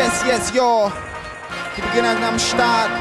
Yes, yo. Die Beginner sind am Start.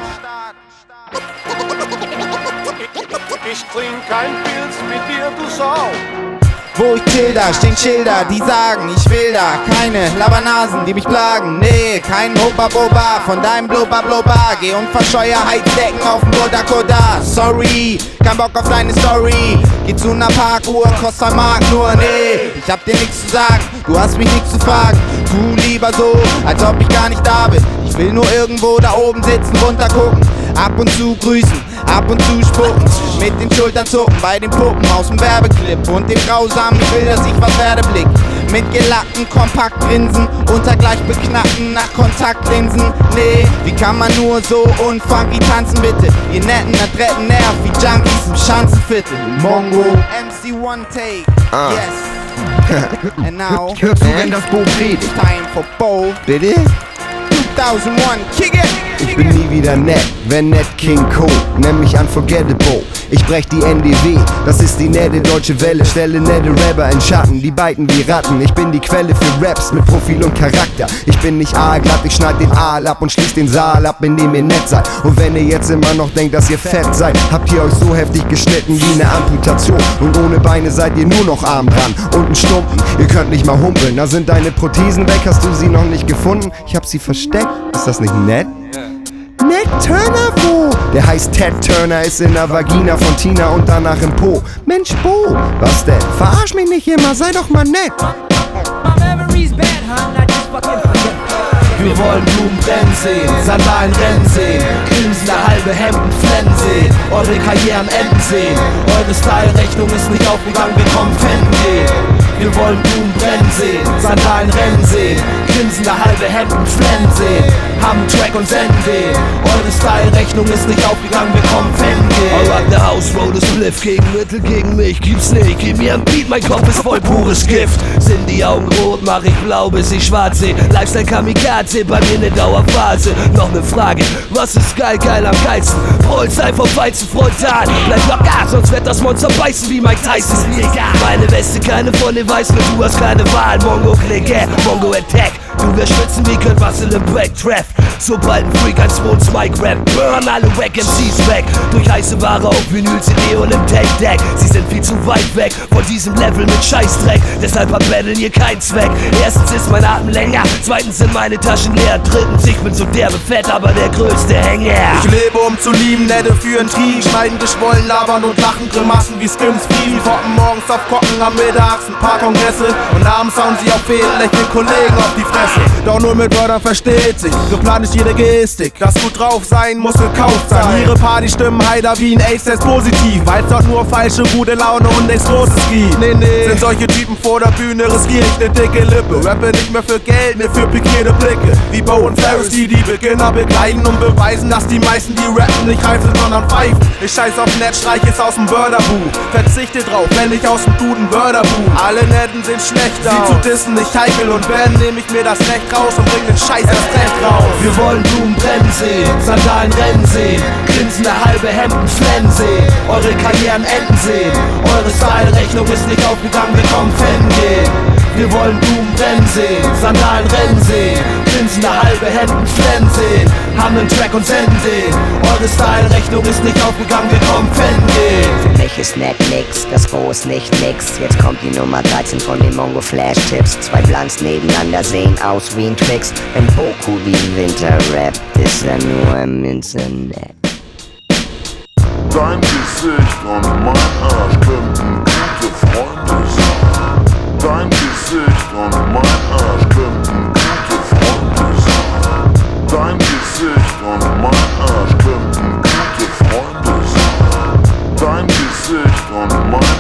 Ich trink kein Pilz mit dir, du Sau. Wo ich chill, da stehen Schilder, die sagen, ich will da keine Labernasen, die mich plagen. Nee, kein Hoppa-Boba von deinem Blubber-Blubber. Geh und verscheuer Heizdecken auf dem Bodakoda. Sorry, kein Bock auf deine Story. Geh zu ner Parkuhr, kostet 2 Mark nur. Nee, ich hab dir nichts zu sagen, du hast mich nichts zu fragen. Tu lieber so, als ob ich gar nicht da bin. Ich will nur irgendwo da oben sitzen, runter gucken. Ab und zu grüßen, ab und zu spucken. Mit den Schultern zucken bei den Puppen aus dem Werbeclip. Und dem grausamen, ich will, dass ich was werde Blick. Mit gelackten Kompaktgrinsen, unter gleich beknackten nach Kontaktlinsen. Nee, wie kann man nur so unfunky tanzen bitte? Ihr netten Adretten nervt wie Junkies im Schanzenviertel. Mongo, MC One Take, yes. And now, Hörst du, wenn das Bo predigt? time for Bo. Bitte? 2001, kick it! Ich bin nie wieder nett, wenn nett King Cole. Nenn mich Unforgettable, ich brech die NDW. Das ist die nette deutsche Welle, stelle nette Rapper in Schatten. Die beiten wie Ratten, ich bin die Quelle für Raps mit Profil und Charakter. Ich bin nicht aalglatt, ich schneid den Aal ab und schließ den Saal ab, indem ihr nett seid. Und wenn ihr jetzt immer noch denkt, dass ihr fett seid, habt ihr euch so heftig geschnitten wie eine Amputation. Und ohne Beine seid ihr nur noch arm dran und ein Stumpen. Ihr könnt nicht mal humpeln, da sind deine Prothesen weg, hast du sie noch nicht gefunden? Ich hab sie versteckt, ist das nicht nett? Ned Turner wo? Der heißt Ted Turner, ist in der Vagina von Tina und danach im Po. Mensch Bo, was denn? Verarsch mich nicht immer, sei doch mal nett. Wir wollen Blumen brennen sehen, Sandalen rennen sehen, grinsende halbe Hemden flennen sehen, eure Karrieren enden sehen. Eure Style-Rechnung ist nicht aufgegangen, wir kommen pfänden gehen. Wir wollen Blumen brennen sehen, Sandalen rennen sehen, grinsende halbe Hemden flennen sehen, haben einen Track und senden den. Eure Style-Rechnung ist nicht aufgegangen, wir kommen pfänden gehen. I rock the house, roll the spliff, Gegenmittel gegen mich gibt's nicht. Gib mir ein Beat, mein Kopf ist voll pures Gift. Sind die Augen rot, mach ich blau, bis ich schwarz seh. Lifestyle Kamikaze, bei mir ne Dauerphase. Noch ne Frage, was ist geil, geil am geilsten? Rollzeit vom Weizen frontal, bleib locker, sonst wird das Monster beißen wie Mike Tyson. Ist mir egal, meine Weste keine volle Weiß, nur du hast keine Wahl. Mongo Click, Mongo Attack. Du wirst schwitzen wie Kurt Russell im Backdraft. Sobald ein Freak ein Swans Mike Rap, burn alle Wack MCs weg. Durch heiße Ware auf Vinyl, CD und im Tape-Deck. Sie sind viel zu weit weg von diesem Level mit Scheißdreck. Deshalb hat Battlen hier keinen Zweck. Erstens ist mein Atem länger, zweitens sind meine Taschen leer. Drittens, ich bin so derbe fett, aber der größte Hänger. Ich lebe um zu lieben, Nette für einen Krieg. Schneiden, geschwollen, labern und lachen, Grimassen wie Skims fliegen. Foppen morgens auf Kocken, am Mittags ein paar Kongresse. Und abends hauen sie auf Fehlen, lächeln Kollegen auf die Fresse. Doch nur mit Wörtern versteht sich, geplant ist jede Gestik. Das gut drauf sein, muss gekauft sein. Ihre Partystimmen heider wie ein Ace-Test positiv. Weil's dort nur falsche, gute Laune und nichts Großes gibt. Nee, sind solche Typen vor der Bühne, riskier ich ne dicke Lippe. Rappe nicht mehr für Geld, mehr für pikierte Blicke. Wie Bo und Ferris, die Beginner begleiten und beweisen, dass die meisten, die rappen, nicht reif sind, sondern pfeifen. Ich scheiß auf Nett, streich es aus dem Wörterbuch. Verzichte drauf, wenn ich aus dem Duden Wörterbuch. Alle Netten sind schlechter, sie zu dissen, ich heikel und wenn, nehm ich mir das Recht raus und bring den Scheiß erst recht raus. Wir wollen Blumen brennen sehen, Sandalen rennen sehen, grinsende halbe Hemden flennen sehen, eure Karrieren enden sehen. Eure Style-Rechnung ist nicht aufgegangen, wir kommen pfänden gehen. Wir wollen Blumen brennen sehen, Sandalen rennen sehen, grinsende halbe Hemden flennen sehen, haben einen Track und senden den. Eure Style-Rechnung ist nicht aufgegangen, wir kommen pfänden gehen. Für mich ist nett nix, das Bo ist nicht nix. Jetzt kommt die Nummer 13 von den Mongo Flash Tips. Zwei Blunts nebeneinander sehen aus wie ein Twix. Wenn Boku wie Winter rappt, ist er nur im Internet. Dein Gesicht und mein Arsch könnten gute Freunde sein. Dein Gesicht und mein Arsch könnten gute Freunde sein. Dein Gesicht und mein Arsch könnten gute Freunde sein. Dein Gesicht und mein